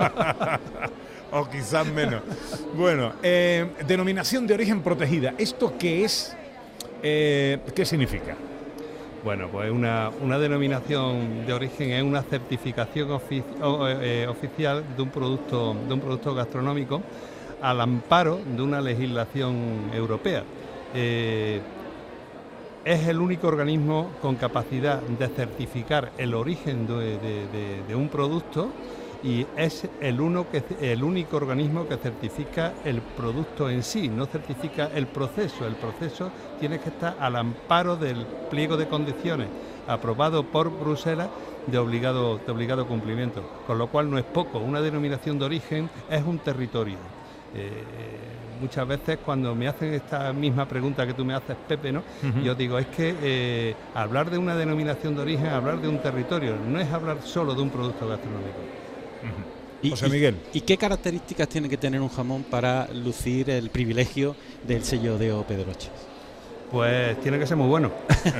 o quizás menos. Bueno, eh, denominación de origen protegida. ¿Esto qué es? Eh, ¿Qué significa? Bueno, pues una, una denominación de origen es una certificación ofici- o, eh, oficial de un producto de un producto gastronómico al amparo de una legislación europea. Eh, es el único organismo con capacidad de certificar el origen de, de- de- de un producto y es el, uno que, el único organismo que certifica el producto en sí, no certifica el proceso. El proceso tiene que estar al amparo del pliego de condiciones aprobado por Bruselas de obligado, de obligado cumplimiento, con lo cual no es poco. Una denominación de origen es un territorio. Eh, muchas veces cuando me hacen esta misma pregunta que tú me haces, Pepe, ¿no? Ujú. Yo digo, es que eh, hablar de una denominación de origen, hablar de un territorio, no es hablar solo de un producto gastronómico. Y- José y- Miguel. ¿Y qué características tiene que tener un jamón para lucir el privilegio del sello de O Pedroches? Pues tiene que ser muy bueno.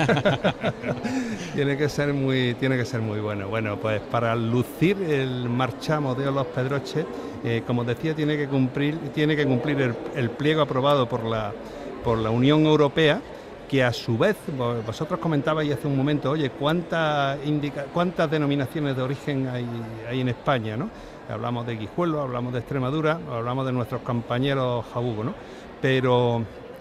tiene que ser muy, tiene que ser muy bueno. Bueno, pues para lucir el marchamo de Los Pedroches, eh, como decía, tiene que cumplir, tiene que cumplir el, el pliego aprobado por la, por la Unión Europea, que a su vez, vo- vosotros comentabais hace un momento, oye, ¿cuántas, indica, cuántas denominaciones de origen hay, hay en España, ¿no? Hablamos de Guijuelo, hablamos de Extremadura, hablamos de nuestros compañeros Jabugo, ¿no? Pero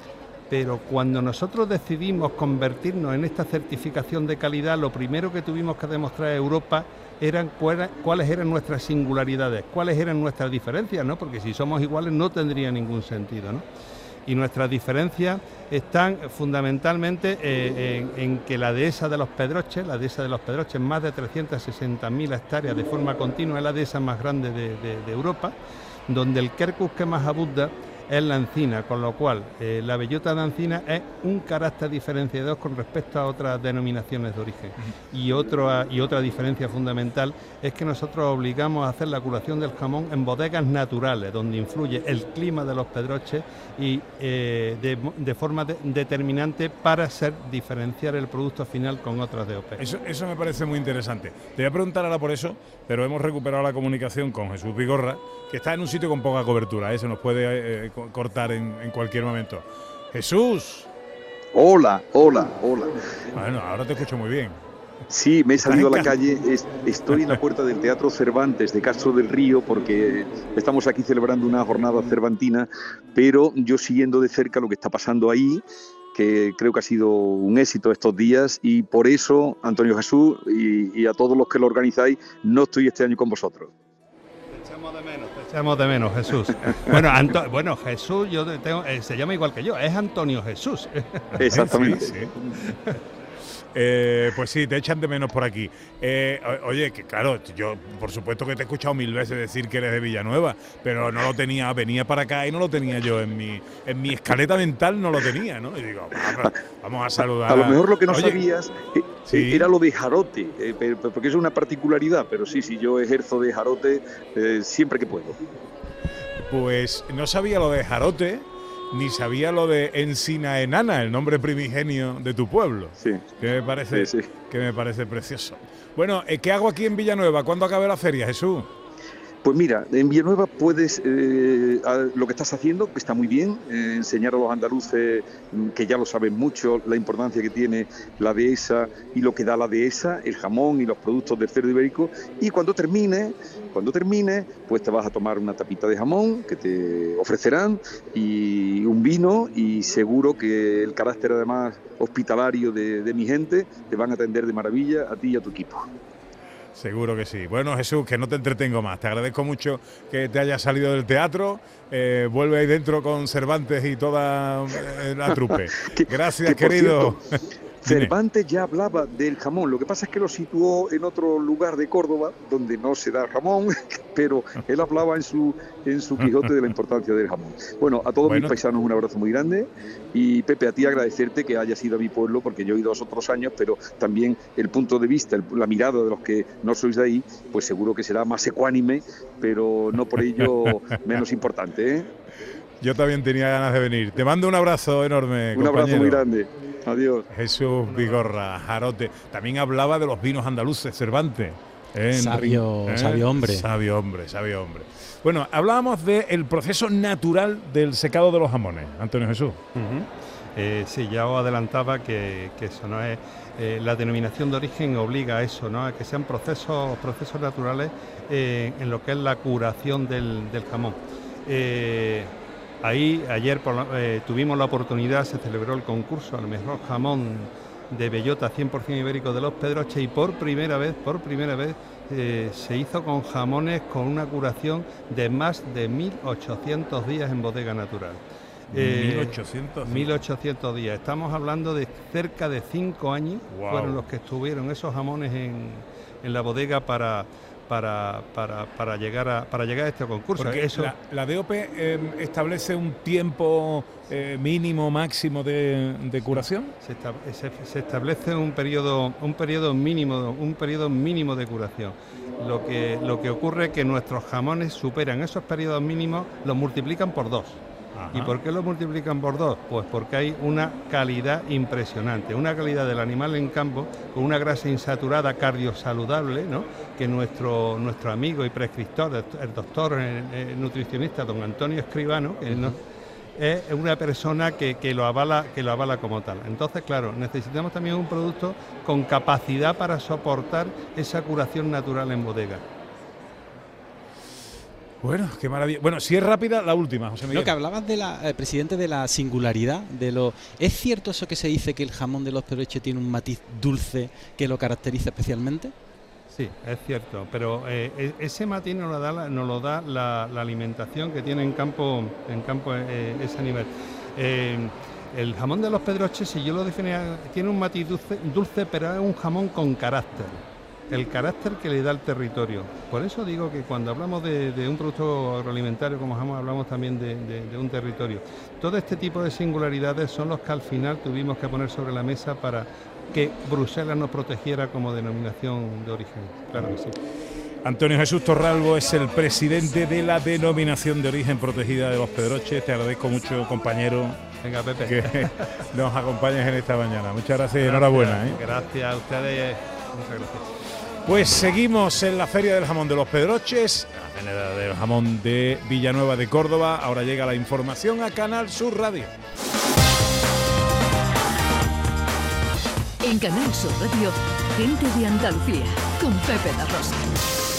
pero cuando nosotros decidimos convertirnos en esta certificación de calidad, lo primero que tuvimos que demostrar a Europa eran cuáles eran nuestras singularidades, cuáles eran nuestras diferencias, ¿no? Porque si somos iguales no tendría ningún sentido, ¿no? Y nuestras diferencias están fundamentalmente eh, en, en que la dehesa de los Pedroches, la dehesa de los Pedroches, más de trescientas sesenta mil hectáreas de forma continua, es la dehesa más grande de, de, de Europa, donde el quercus que más abunda es la encina, con lo cual eh, la bellota de encina es un carácter diferenciador con respecto a otras denominaciones de origen. Y, otro, y otra diferencia fundamental es que nosotros obligamos a hacer la curación del jamón en bodegas naturales, donde influye el clima de los Pedroches y eh, de, de forma de, determinante para ser diferenciar el producto final con otras D O P. Eso, eso me parece muy interesante. Te voy a preguntar ahora por eso, pero hemos recuperado la comunicación con Jesús Vigorra, que está en un sitio con poca cobertura, ¿eh? Se nos puede eh, cortar en, en cualquier momento. Jesús. Hola, hola, hola. Bueno, ahora te escucho muy bien. Sí, me he salido a la calle, estoy en la puerta del Teatro Cervantes de Castro del Río porque estamos aquí celebrando una jornada cervantina, pero yo siguiendo de cerca lo que está pasando ahí, que creo que ha sido un éxito estos días, y por eso, Antonio Jesús, y, y a todos los que lo organizáis, no estoy este año con vosotros. Te echamos de menos, te echamos de menos, Jesús. Bueno, Anto bueno Jesús yo tengo, eh, se llama igual que yo, es Antonio Jesús. Exactamente. Sí, sí. Eh, pues sí, te echan de menos por aquí. Eh, oye, que claro, yo por supuesto que te he escuchado mil veces decir que eres de Villanueva, pero no lo tenía, venía para acá y no lo tenía yo en mi en mi escaleta mental, no lo tenía, ¿no? Y digo, vamos, vamos a saludar. A lo mejor lo que no oye, sabías eh, sí. era lo de Jarote, eh, porque es una particularidad, pero sí, sí, yo ejerzo de Jarote eh, siempre que puedo. Pues no sabía lo de Jarote, ni sabía lo de Encina Enana, el nombre primigenio de tu pueblo. Sí. Que me parece, sí, sí. que me parece precioso. Bueno, ¿qué hago aquí en Villanueva? ¿Cuándo acabe la feria, Jesús? Pues mira, en Villanueva puedes, eh, lo que estás haciendo, que está muy bien, eh, enseñar a los andaluces, que ya lo saben mucho, la importancia que tiene la dehesa y lo que da la dehesa, el jamón y los productos del cerdo ibérico, y cuando termine, cuando termine, pues te vas a tomar una tapita de jamón que te ofrecerán y un vino, y seguro que el carácter además hospitalario de, de mi gente te van a atender de maravilla a ti y a tu equipo. Seguro que sí. Bueno, Jesús, que no te entretengo más. Te agradezco mucho que te hayas salido del teatro. Eh, vuelve ahí dentro con Cervantes y toda eh, la trupe. que, Gracias, que, querido. Cervantes ya hablaba del jamón, lo que pasa es que lo situó en otro lugar de Córdoba donde no se da jamón, pero él hablaba en su en su Quijote de la importancia del jamón. Bueno, a todos bueno. mis paisanos un abrazo muy grande, y Pepe, a ti agradecerte que hayas ido a mi pueblo, porque yo he ido a otros años, pero también el punto de vista, el, la mirada de los que no sois de ahí, pues seguro que será más ecuánime, pero no por ello menos importante, ¿eh? Yo también tenía ganas de venir. Te mando un abrazo enorme, Un compañero. abrazo muy grande. Adiós. Jesús Vigorra, Jarote. También hablaba de los vinos andaluces, Cervantes. ¿eh? Sabio, ¿eh? sabio hombre. Sabio hombre, sabio hombre. Bueno, hablábamos del proceso natural del secado de los jamones, Antonio Jesús. Uh-huh. eh, sí, ya os adelantaba que, que eso no es... Eh, la denominación de origen obliga a eso, ¿no? A que sean procesos, procesos naturales eh, en lo que es la curación del, del jamón. Eh, Ahí, ayer por la, eh, tuvimos la oportunidad, se celebró el concurso al mejor jamón de bellota cien por ciento ibérico de los Pedroches, y por primera vez, por primera vez, eh, se hizo con jamones con una curación de más de mil ochocientos días en bodega natural. Eh, mil ochocientos mil ochocientos días. Estamos hablando de cerca de cinco años, wow. Fueron los que estuvieron esos jamones en, en la bodega para... Para, para, para, llegar a, para llegar a este concurso. Porque eso... la, la D O P eh, establece un tiempo eh, mínimo, máximo de, de curación. Se, esta, se, se establece un periodo, un periodo mínimo, un periodo mínimo de curación. Lo que, lo que ocurre es que nuestros jamones superan esos periodos mínimos, los multiplican por dos. Ajá. ¿Y por qué lo multiplican por dos? Pues porque hay una calidad impresionante, una calidad del animal en campo con una grasa insaturada cardiosaludable, ¿no? Que nuestro, nuestro amigo y prescriptor, el doctor el, el nutricionista don Antonio Escribano, que no, es una persona que, que, lo avala, que lo avala como tal. Entonces, claro, necesitamos también un producto con capacidad para soportar esa curación natural en bodega. Bueno, qué maravilla. Bueno, si es rápida, la última, José Miguel. Lo que hablabas de la, eh, presidente, de la singularidad, de lo. ¿Es cierto eso que se dice que el jamón de Los Pedroches tiene un matiz dulce que lo caracteriza especialmente? Sí, es cierto, pero eh, ese matiz nos lo da, la, nos lo da la, la alimentación que tiene en campo, en campo eh, ese nivel. Eh, el jamón de Los Pedroches, si yo lo definía, tiene un matiz dulce, dulce, pero es un jamón con carácter. El carácter que le da el territorio. Por eso digo que cuando hablamos de, de un producto agroalimentario, como hablamos, hablamos también de, de, de un territorio. Todo este tipo de singularidades son los que al final tuvimos que poner sobre la mesa para que Bruselas nos protegiera como denominación de origen. Claro que sí. Antonio Jesús Torralbo es el presidente de la denominación de origen protegida de Los Pedroches. Te agradezco mucho, compañero. Venga, Pepe. Que nos acompañes en esta mañana. Muchas gracias y enhorabuena. ¿eh? Gracias a ustedes. Muchas gracias. Pues seguimos en la Feria del Jamón de Los Pedroches, en la Feria del Jamón de Villanueva de Córdoba. Ahora llega la información a Canal Sur Radio. En Canal Sur Radio, gente de Andalucía, con Pepe La Rosa.